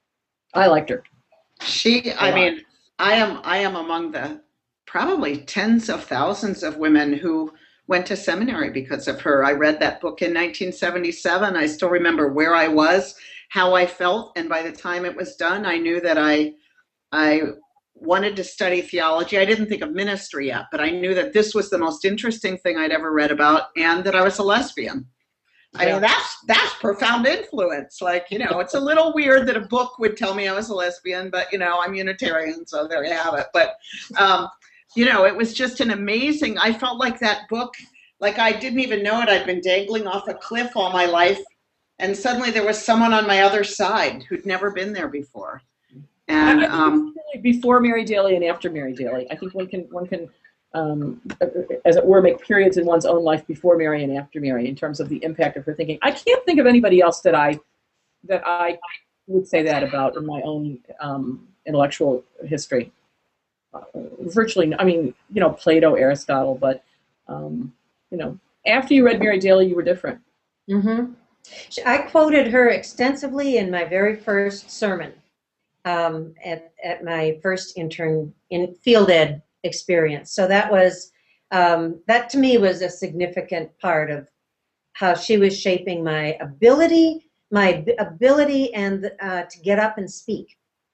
I liked her. She, I mean, I am I am among the probably tens of thousands of women who went to seminary because of her. I read that book in nineteen seventy-seven. I still remember where I was, how I felt, and by the time it was done, I knew that I I wanted to study theology. I didn't think of ministry yet, but I knew that this was the most interesting thing I'd ever read about, and that I was a lesbian. I Yeah. mean, that's that's profound influence. Like, you know, it's a little weird that a book would tell me I was a lesbian, but, you know, I'm Unitarian, so there you have it. But, um, you know, it was just an amazing, I felt like that book, like I didn't even know it. I'd been dangling off a cliff all my life, and suddenly there was someone on my other side who'd never been there before. And I think um, it's really before Mary Daly and after Mary Daly. I think one can one can, um, as it were, make periods in one's own life before Mary and after Mary in terms of the impact of her thinking. I can't think of anybody else that I that I would say that about in my own um, intellectual history. Uh, virtually, I mean, you know, Plato, Aristotle, but um, you know, after you read Mary Daly, you were different. Mm-hmm. I quoted her extensively in my very first sermon um, at, at my first intern in field ed experience. So that was, um, that to me was a significant part of how she was shaping my ability, my ability and uh, to get up and speak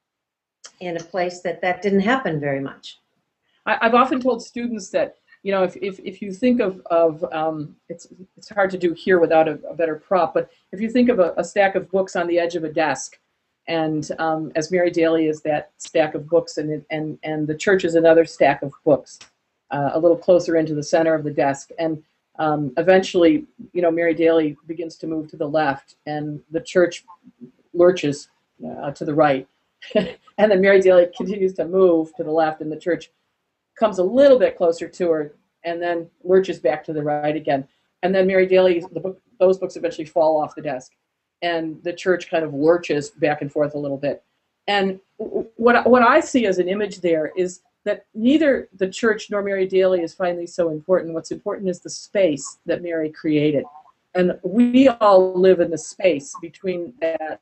in a place that that didn't happen very much. I, I've often told students that, you know, if, if, if you think of, of um, it's, it's hard to do here without a, a better prop, but if you think of a, a stack of books on the edge of a desk, and um, as Mary Daly is that stack of books, and, and, and the church is another stack of books, uh, a little closer into the center of the desk. And um, eventually, you know, Mary Daly begins to move to the left, and the church lurches uh, to the right. And then Mary Daly continues to move to the left, and the church comes a little bit closer to her, and then lurches back to the right again. And then Mary Daly, the book, those books eventually fall off the desk, and the church kind of lurches back and forth a little bit. And what what I see as an image there is that neither the church nor Mary Daly is finally so important. What's important is the space that Mary created. And we all live in the space between that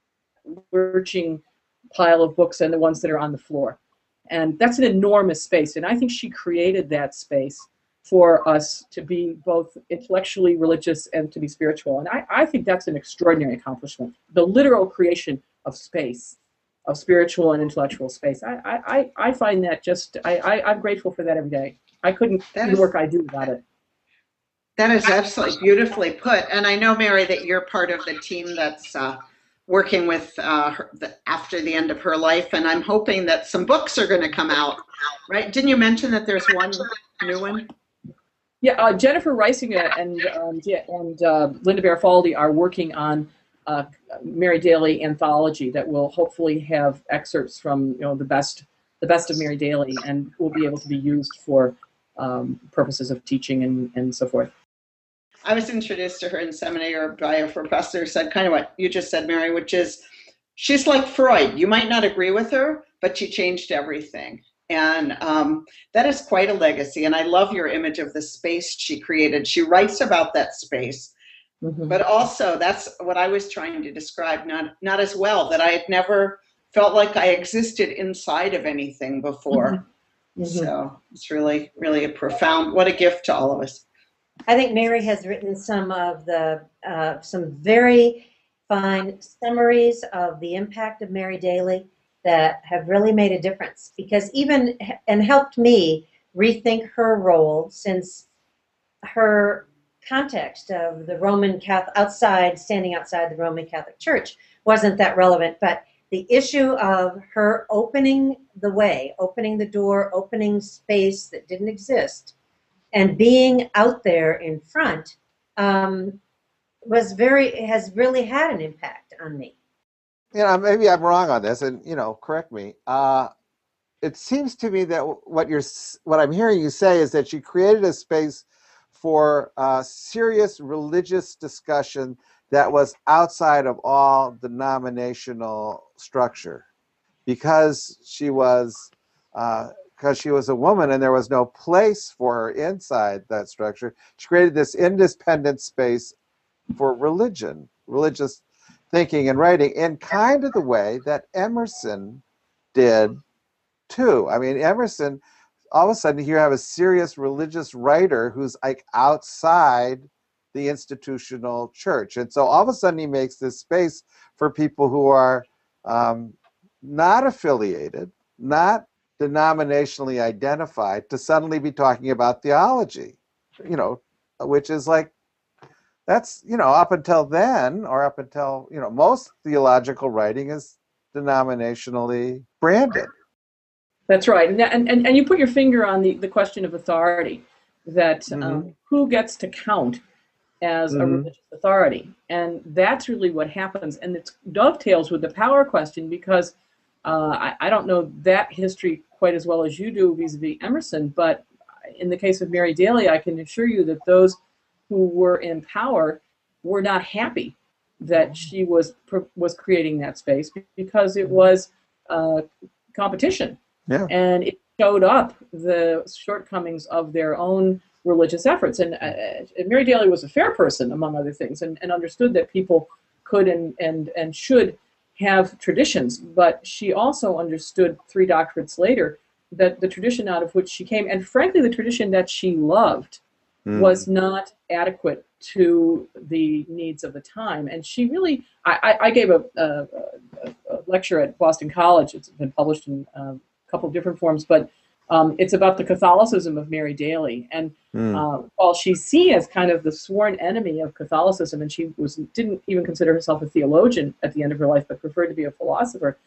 lurching pile of books and the ones that are on the floor. And that's an enormous space. And I think she created that space for us to be both intellectually religious and to be spiritual. And I, I think that's an extraordinary accomplishment. The literal creation of space, of spiritual and intellectual space. I, I, I find that just, I, I, I'm grateful for that every day. I couldn't That do is- the work I do without it. that is absolutely beautifully put. And I know, Mary, that you're part of the team that's uh, working with uh, her, the, after the end of her life, and I'm hoping that some books are going to come out, right? Didn't you mention that there's one new one? Yeah, uh, Jennifer Reisinger and um, yeah, and uh, Linda Barafaldi are working on uh, Mary Daly anthology that will hopefully have excerpts from, you know, the best the best of Mary Daly, and will be able to be used for um, purposes of teaching and, and so forth. I was introduced to her in seminary by a professor who said kind of what you just said, Mary, which is she's like Freud. You might not agree with her, but she changed everything. And um, that is quite a legacy. And I love your image of the space she created. She writes about that space. Mm-hmm. But also, that's what I was trying to describe, not not as well, that I had never felt like I existed inside of anything before. Mm-hmm. So it's really, really a profound, what a gift to all of us. I think Mary has written some of the, uh, some very fine summaries of the impact of Mary Daly that have really made a difference, because even, and helped me rethink her role, since her context of the Roman Catholic, outside, standing outside the Roman Catholic Church wasn't that relevant, but the issue of her opening the way, opening the door, opening space that didn't exist, and being out there in front um, was very, has really had an impact on me. You know, maybe I'm wrong on this, and, you know, correct me. Uh, it seems to me that what you're, what I'm hearing you say is that she created a space for uh, serious religious discussion that was outside of all denominational structure, because she was uh, because she was a woman and there was no place for her inside that structure. She created this independent space for religion, religious thinking and writing, in kind of the way that Emerson did too. I mean, Emerson, all of a sudden here you have a serious religious writer who's like outside the institutional church. And so all of a sudden he makes this space for people who are um, not affiliated, not denominationally identified, to suddenly be talking about theology, you know, which is like, that's, you know, up until then, or up until, you know, most theological writing is denominationally branded. That's right. And, and, and you put your finger on the, the question of authority, that mm-hmm. um, who gets to count as mm-hmm. a religious authority. And that's really what happens. And it dovetails with the power question, because uh, I, I don't know that history quite as well as you do vis-a-vis Emerson, but in the case of Mary Daly, I can assure you that those who were in power were not happy that she was was creating that space, because it was uh, competition. Yeah. And it showed up the shortcomings of their own religious efforts. And uh, Mary Daly was a fair person, among other things, and, and understood that people could and, and, and should have traditions. But she also understood three doctorates later that the tradition out of which she came, and frankly the tradition that she loved, mm. was not adequate to the needs of the time. And she really, I, I gave a, a, a lecture at Boston College. It's been published in um, couple of different forms, but um, it's about the Catholicism of Mary Daly. And mm. uh, while she's seen as kind of the sworn enemy of Catholicism, and she was didn't even consider herself a theologian at the end of her life, but preferred to be a philosopher,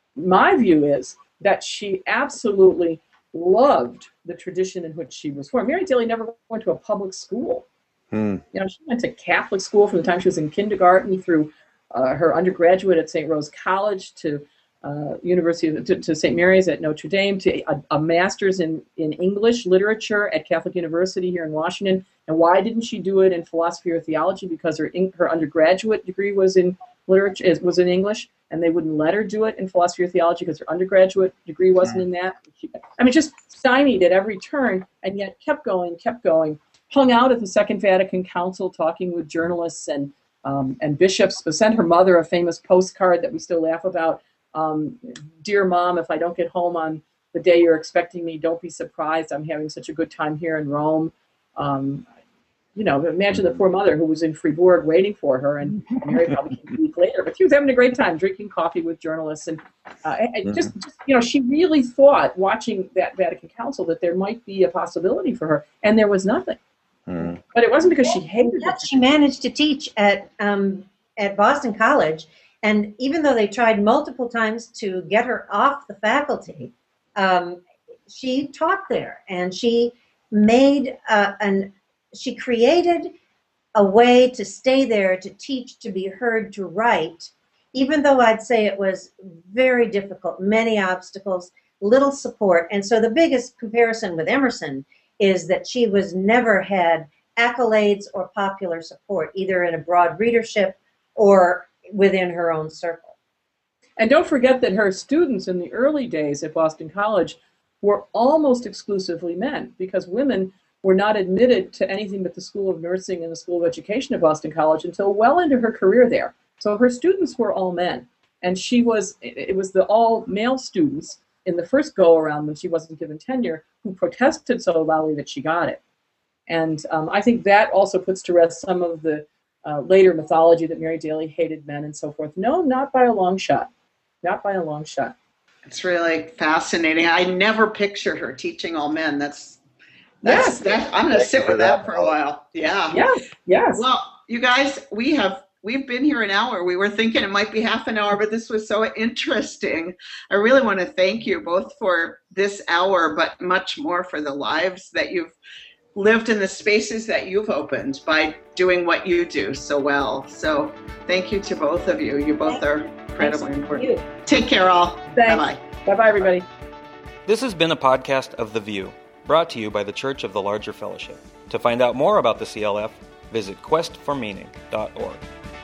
my view is that she absolutely loved the tradition in which she was formed. Mary Daly never went to a public school. Mm. You know, she went to Catholic school from the time she was in kindergarten through uh, her undergraduate at Saint Rose College, to Uh, University of, to, to Saint Mary's at Notre Dame, to a, a master's in, in English literature at Catholic University here in Washington. And why didn't she do it in philosophy or theology? Because her her undergraduate degree was in literature, was in English, and they wouldn't let her do it in philosophy or theology because her undergraduate degree wasn't in that. She, I mean, just stymied at every turn, and yet kept going, kept going. Hung out at the Second Vatican Council, talking with journalists and um, and bishops. Sent her mother a famous postcard that we still laugh about. Um, Dear Mom, if I don't get home on the day you're expecting me, don't be surprised. I'm having such a good time here in Rome. Um, you know, imagine the poor mother who was in Fribourg waiting for her, and Mary probably came a week later. But she was having a great time drinking coffee with journalists. And uh, mm-hmm. just, just, you know, she really thought, watching that Vatican Council, that there might be a possibility for her. And there was nothing. Mm. But it wasn't because she hated it. She managed to teach at um, at Boston College. And even though they tried multiple times to get her off the faculty, um, she taught there, and she made uh, an, she created a way to stay there, to teach, to be heard, to write, even though I'd say it was very difficult, many obstacles, little support. And so the biggest comparison with Emerson is that she was never had accolades or popular support, either in a broad readership or within her own circle. And don't forget that her students in the early days at Boston College were almost exclusively men, because women were not admitted to anything but the School of Nursing and the School of Education at Boston College until well into her career there. So her students were all men. And she was, it was the all male students in the first go around when she wasn't given tenure who protested so loudly that she got it. And um, I think that also puts to rest some of the uh, later mythology that Mary Daly hated men and so forth. No, not by a long shot. Not by a long shot. It's really fascinating. I never pictured her teaching all men. That's, that's, Yes. that, I'm going to sit with that for a while. Yeah. Yes, yes. Well, you guys, we have, we've been here an hour. We were thinking it might be half an hour, but this was so interesting. I really want to thank you both for this hour, but much more for the lives that you've lived in the spaces that you've opened by doing what you do so well. So thank you to both of you. You both are incredibly important. You. Take care, all. Thanks. Bye-bye. Bye-bye, everybody. This has been a podcast of The View, brought to you by the Church of the Larger Fellowship. To find out more about the C L F, visit quest for meaning dot org.